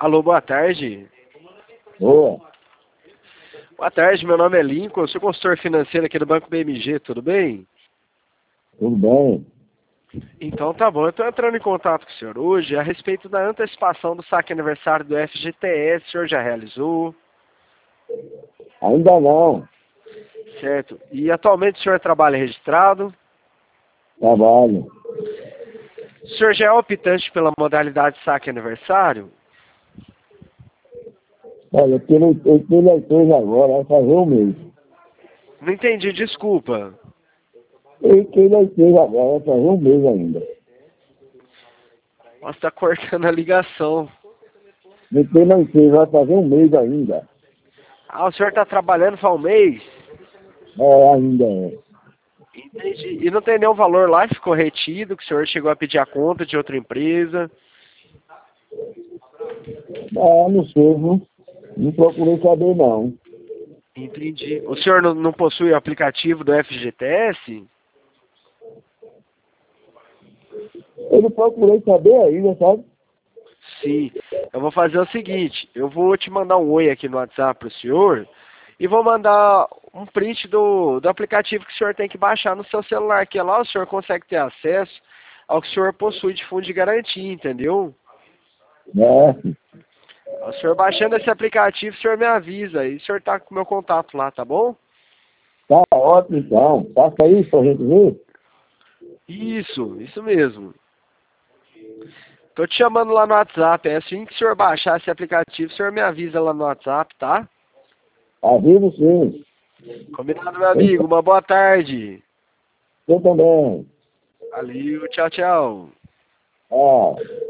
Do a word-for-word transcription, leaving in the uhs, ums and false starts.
Alô, boa tarde. Boa, Boa tarde, meu nome é Lincoln, eu sou consultor financeiro aqui do Banco B M G, tudo bem? tudo bem? Então tá bom, eu estou entrando em contato com o senhor hoje a respeito da antecipação do saque aniversário do F G T S, o senhor já realizou, Ainda não. certo? E atualmente o senhor trabalha registrado? Trabalho. O senhor já é optante pela modalidade saque aniversário? Olha, eu tenho, eu tenho leitores agora, vai fazer um mês. Não entendi, desculpa. Eu tenho leitores agora, vai fazer um mês ainda. Nossa, tá cortando a ligação. Eu tenho leitores, vai fazer um mês ainda. Ah, o senhor está trabalhando faz um mês? É, ainda é. Entendi. E não tem nenhum valor lá que ficou retido, que o senhor chegou a pedir a conta de outra empresa? Ah, não sei, não, não procurei saber não. Entendi. O senhor não, não possui o aplicativo do F G T S? Eu não procurei saber ainda, sabe? Sim. Eu vou fazer o seguinte, eu vou te mandar um oi aqui no WhatsApp pro senhor e vou mandar um print do, do aplicativo que o senhor tem que baixar no seu celular, que lá o senhor consegue ter acesso ao que o senhor possui de fundo de garantia, entendeu? É, O senhor baixando esse aplicativo, o senhor me avisa aí, o senhor tá com o meu contato lá, tá bom? tá ótimo então. Passa aí pra gente ver. Isso, isso mesmo. Tô te chamando lá no WhatsApp, é assim que o senhor baixar esse aplicativo, o senhor me avisa lá no WhatsApp, tá? Aviso sim. Combinado, meu amigo, uma boa tarde. Eu também. Valeu, tchau, tchau. Ah.